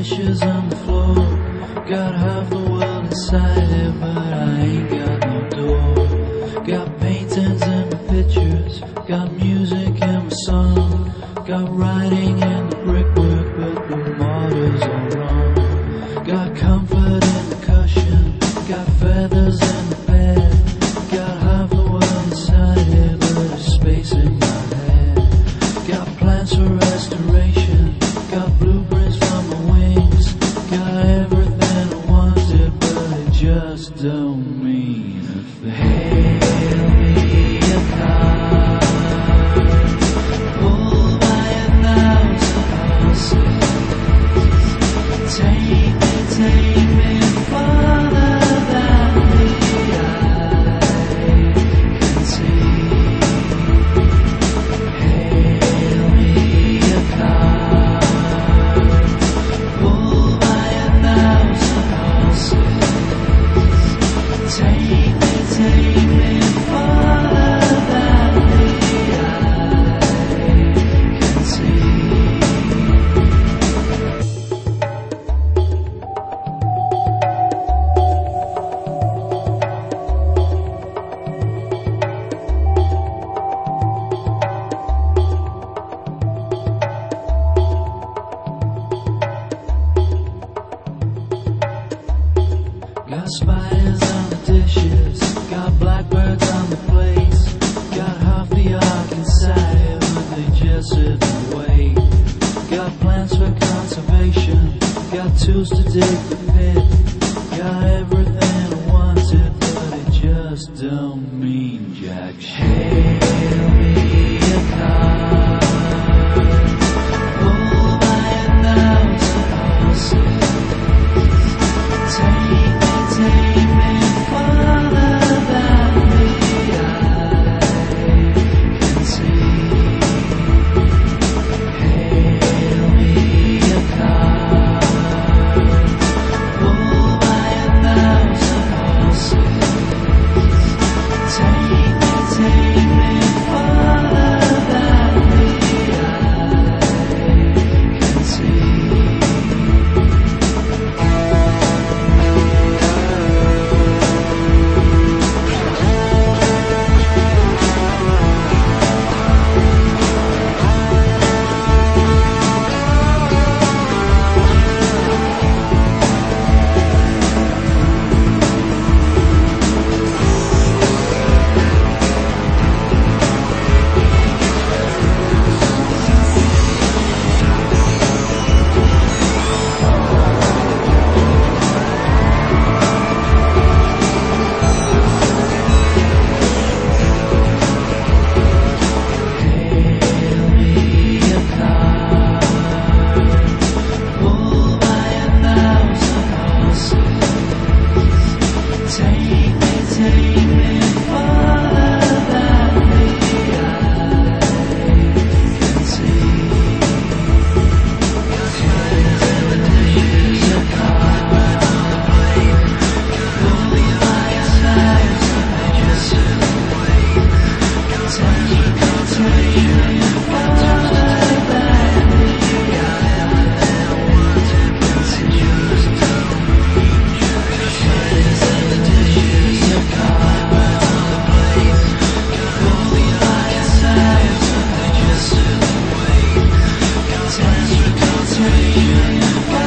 dishes on the floor. Got half the world inside it, but I ain't got no door. Got paintings and pictures, got music in my song. Got writing in the brickwork, but the mortars are wrong. Got comfort in the cushion, got feathers in the bed. Got half the world inside it, but there's space in my head. Got plans for restoration, got blueprints for my wings. Got everything I wanted, but it just don't mean a thing. Hail me a car, pulled by 1,000 horses. Take me farther than the eye can see. Hail me a car, pulled by 1,000 horses. Take me farther than the eye can see. Got spiders on the dishes, got blackbirds on the plates. Got half the ark inside, but they just sit and wait. Got plans for conservation, got tools to dig the pit. Got everything I wanted, but it just don't mean jack shit. Hail me a car, pulled by 1,000 horses. Take me farther than the eye can see. Hail me a car, pulled by 1,000 horses. Take me farther than the eye can see. Hail me a car, pulled by 1,000 horses. Take me farther than the eye can see. Spiders in the dishes, a car on the plate. Pulled by 1,000 horses. Take me farther than the eye can see. Spiders in the dishes, a car on the plate. Pulled by 1,000 horses. Take me farther than the eye can see.